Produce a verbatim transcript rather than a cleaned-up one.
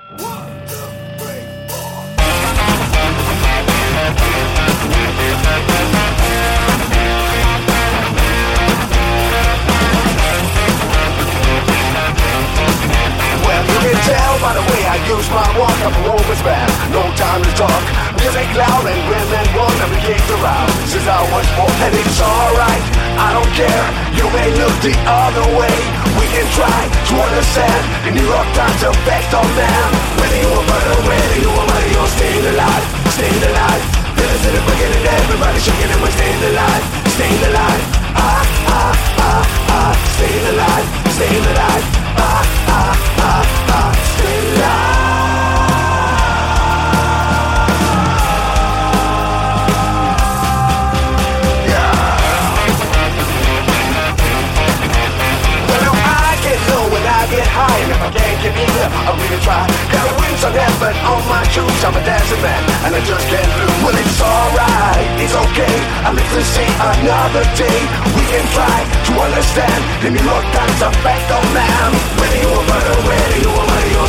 By the way I use my walk, I'm a woman's man. No time to talk. Music loud and women want to be kicked around since I was born. And it's alright, I don't care. You may look the other way. We can try to understand the New York Times effect on man. Whether you are murder, whether you are money, you're staying alive, staying alive. Feeling to the breaking and everybody shaking and we're staying alive, staying alive. Ah, ah, ah, ah, staying alive, staying alive. Ah, ah, ah, ah, staying alive. Get high, and if I can't get in there, I'll really try. Got a wings on heaven on my shoes, I'm a dancing man, and I just can't lose. Well, it's alright, it's okay, I live to see another day. We can try to understand the New York Times effect on man. Whether you are murder, whether you are money,